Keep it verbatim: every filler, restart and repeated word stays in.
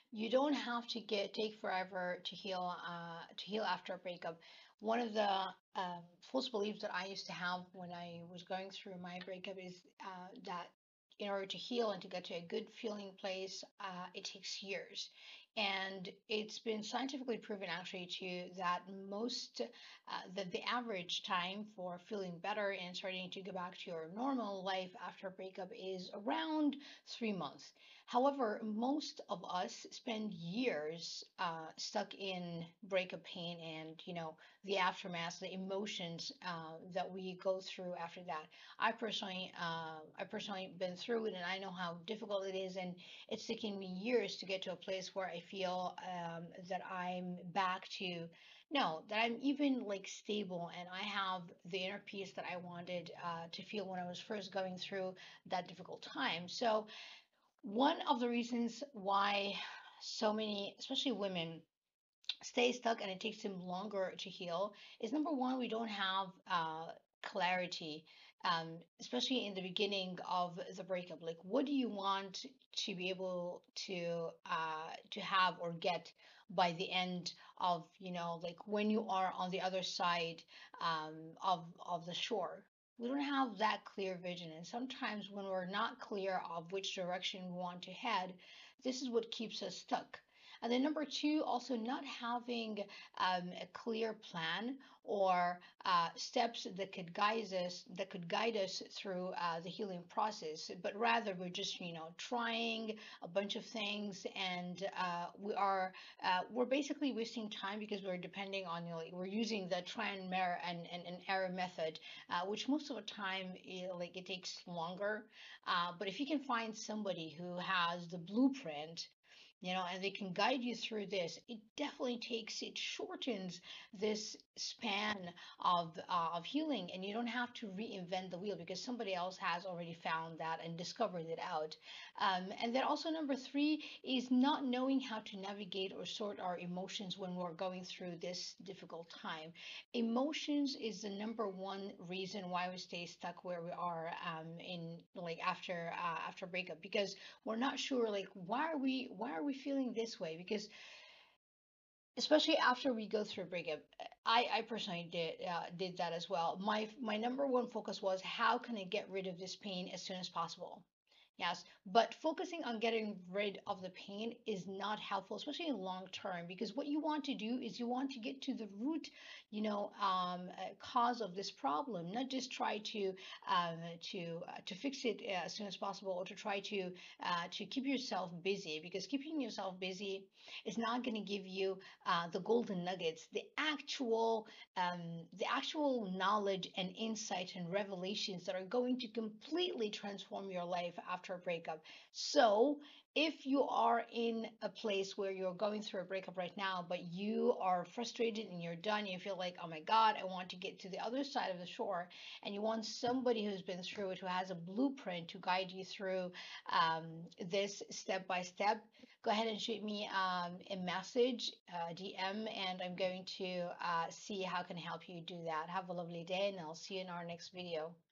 You don't have to get take forever to heal uh, to heal after a breakup. One of the um, false beliefs that I used to have when I was going through my breakup is uh, that in order to heal and to get to a good feeling place, uh, it takes years. And it's been scientifically proven actually too that most uh, that the average time for feeling better and starting to go back to your normal life after a breakup is around three months. However, most of us spend years uh, stuck in breakup pain and, you know, the aftermath, the emotions uh, that we go through after that. I personally, uh, I personally been through it, and I know how difficult it is, and it's taken me years to get to a place where I feel um, that I'm back to, no, that I'm even like stable, and I have the inner peace that I wanted uh, to feel when I was first going through that difficult time. So one of the reasons why so many, especially women, stay stuck and it takes them longer to heal is number one, we don't have uh, clarity, um, especially in the beginning of the breakup. Like, what do you want to be able to uh, to have or get by the end of, you know, like when you are on the other side um, of of the shore? We don't have that clear vision, and sometimes when we're not clear of which direction we want to head, this is what keeps us stuck. And then number two, also not having um, a clear plan or uh, steps that could guide us that could guide us through uh, the healing process, but rather we're just, you know, trying a bunch of things, and uh, we are uh, we're basically wasting time because we're depending on, you know, like, we're using the try and error and, and, and error method, uh, which most of the time it, like it takes longer. Uh, but if you can find somebody who has the blueprint, you know, and they can guide you through this, it definitely takes, it shortens this span of uh, of healing, and you don't have to reinvent the wheel because somebody else has already found that and discovered it out. Um, and then also number three is not knowing how to navigate or sort our emotions when we're going through this difficult time. Emotions is the number one reason why we stay stuck where we are um, in like after uh, after breakup, because we're not sure like why are we why are we feeling this way, because especially after we go through a breakup, i i personally did uh, did that as well. My my number one focus was how can I get rid of this pain as soon as possible. Yes, but focusing on getting rid of the pain is not helpful, especially in long term, because what you want to do is you want to get to the root, you know, um, uh, cause of this problem, not just try to um, to uh, to fix it uh, as soon as possible, or to try to uh, to keep yourself busy, because keeping yourself busy is not going to give you uh, the golden nuggets, the actual um, the actual knowledge and insight and revelations that are going to completely transform your life after a breakup. So, if you are in a place where you're going through a breakup right now, but you are frustrated and you're done, you feel like, oh my God, I want to get to the other side of the shore, and you want somebody who's been through it, who has a blueprint to guide you through um, this step by step, go ahead and shoot me um, a message, uh, D M, and I'm going to uh, see how I can help you do that. Have a lovely day, and I'll see you in our next video.